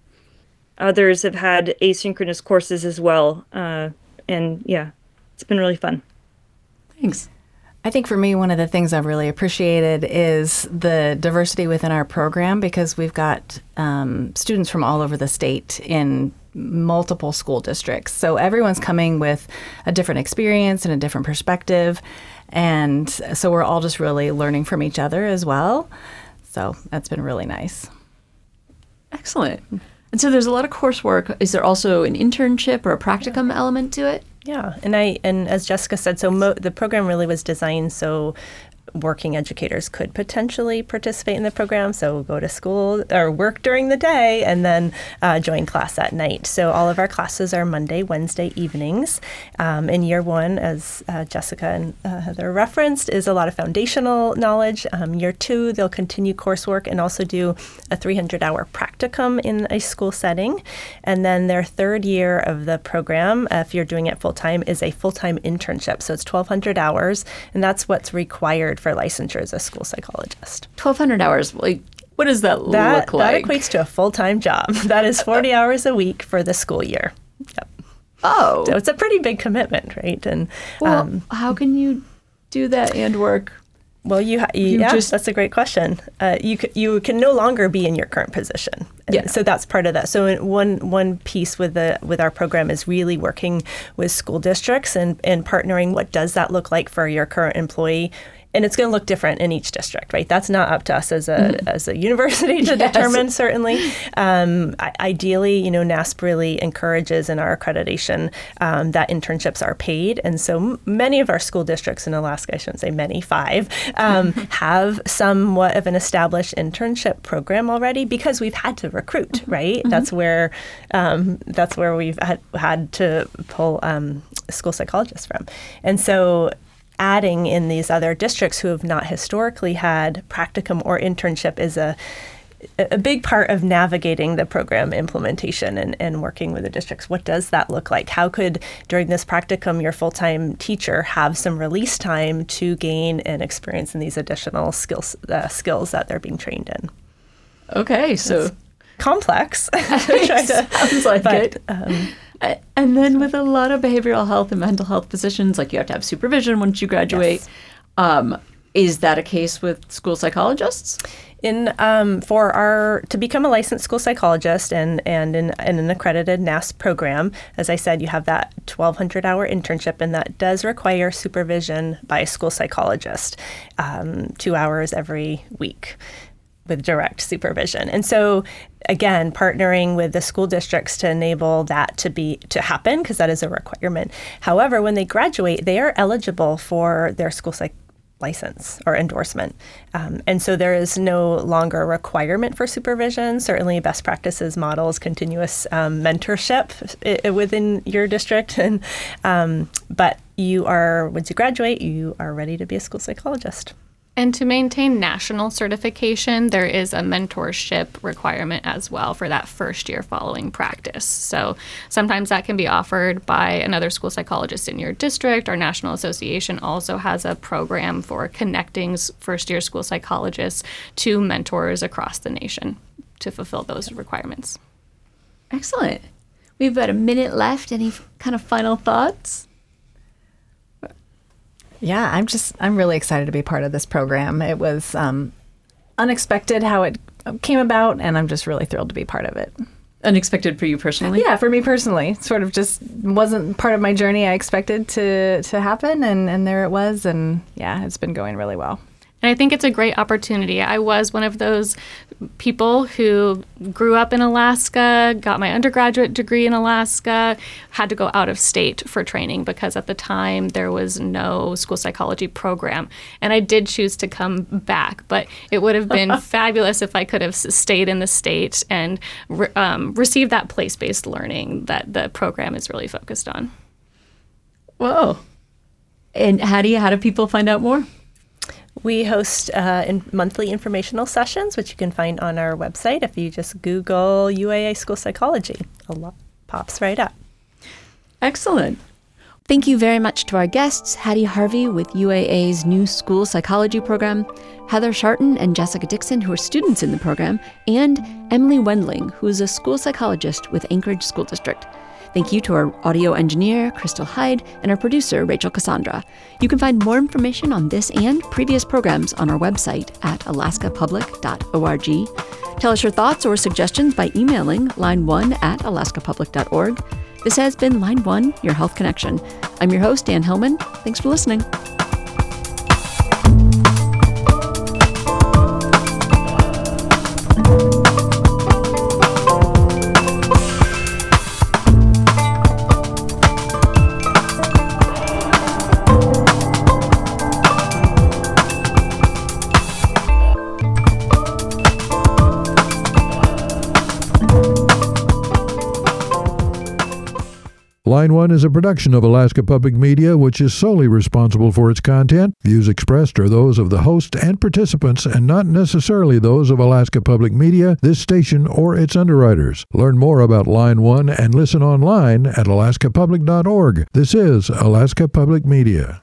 others have had asynchronous courses as well. Uh, and yeah, it's been really fun. Thanks. I think for me, one of the things I've really appreciated is the diversity within our program, because we've got um, students from all over the state in multiple school districts. So everyone's coming with a different experience and a different perspective. And so we're all just really learning from each other as well. So that's been really nice. Excellent. And so there's a lot of coursework. Is there also an internship or a practicum yeah. element to it? Yeah, and I and as Jessica said, so mo- the program really was designed so working educators could potentially participate in the program. So go to school or work during the day and then uh, join class at night. So all of our classes are Monday, Wednesday evenings. Um, in year one, as uh, Jessica and uh, Heather referenced, is a lot of foundational knowledge. Um, year two, they'll continue coursework and also do a three hundred hour practicum in a school setting. And then their third year of the program, uh, if you're doing it full time, is a full-time internship. So it's twelve hundred hours, and that's what's required for licensure as a school psychologist. twelve hundred hours, like what does that, that look like? That equates to a full-time job. That is forty hours a week for the school year. Yep. Oh. So it's a pretty big commitment, right? And well, um, how can you do that and work? Well, you, ha- you, you yeah, just, that's a great question. Uh, you c- you can no longer be in your current position. And yeah. So that's part of that. So in one one piece with the with our program is really working with school districts and, and partnering. What does that look like for your current employee? And it's going to look different in each district, right? That's not up to us as a mm-hmm. as a university to yes. determine, certainly. Um, I, ideally, you know, NASP really encourages in our accreditation um, that internships are paid. And so m- many of our school districts in Alaska, I shouldn't say many, five, um, have somewhat of an established internship program already because we've had to recruit, mm-hmm. right? Mm-hmm. That's where um, that's where we've had, had to pull um, school psychologists from. And so adding in these other districts who have not historically had practicum or internship is a a big part of navigating the program implementation and, and working with the districts. What does that look like? How could, during this practicum, your full-time teacher have some release time to gain and experience in these additional skills uh, skills that they're being trained in? Okay, so it's complex. Sounds like but, it. Um, And then with a lot of behavioral health and mental health positions, like you have to have supervision once you graduate. Yes. Um, is that a case with school psychologists? In um, for our to become a licensed school psychologist and and in, in an accredited NASP program, as I said, you have that twelve hundred hour internship, and that does require supervision by a school psychologist, um, two hours every week, with direct supervision. And so again, partnering with the school districts to enable that to be to happen, because that is a requirement. However, when they graduate, they are eligible for their school psych license or endorsement. Um, and so there is no longer a requirement for supervision. Certainly best practices models, continuous um, mentorship I- within your district. And um, but you are, once you graduate, you are ready to be a school psychologist. And to maintain national certification, there is a mentorship requirement as well for that first year following practice. So sometimes that can be offered by another school psychologist in your district. Our national association also has a program for connecting first year school psychologists to mentors across the nation to fulfill those requirements. Excellent. We've got a minute left. Any f- kind of final thoughts? Yeah, I'm just, I'm really excited to be part of this program. It was um, unexpected how it came about, and I'm just really thrilled to be part of it. Unexpected for you personally? Yeah, for me personally. Sort of just wasn't part of my journey I expected to, to happen, and, and there it was, and yeah, it's been going really well. And I think it's a great opportunity. I was one of those people who grew up in Alaska, got my undergraduate degree in Alaska, had to go out of state for training because at the time there was no school psychology program. And I did choose to come back, but it would have been fabulous if I could have stayed in the state and re- um, received that place-based learning that the program is really focused on. Whoa. And Hattie, how do people find out more? We host uh, in monthly informational sessions, which you can find on our website. If you just Google U A A School Psychology, a lot pops right up. Excellent. Thank you very much to our guests, Hattie Harvey with U A A's new school psychology program, Heather Sharton and Jessica Dixon, who are students in the program, and Emily Wendling, who is a school psychologist with Anchorage School District. Thank you to our audio engineer, Crystal Hyde, and our producer, Rachel Cassandra. You can find more information on this and previous programs on our website at alaska public dot org. Tell us your thoughts or suggestions by emailing line one at alaska public dot org. This has been Line one, Your Health Connection. I'm your host, Dan Hillman. Thanks for listening. Line one is a production of Alaska Public Media, which is solely responsible for its content. Views expressed are those of the host and participants and not necessarily those of Alaska Public Media, this station, or its underwriters. Learn more about Line one and listen online at alaska public dot org. This is Alaska Public Media.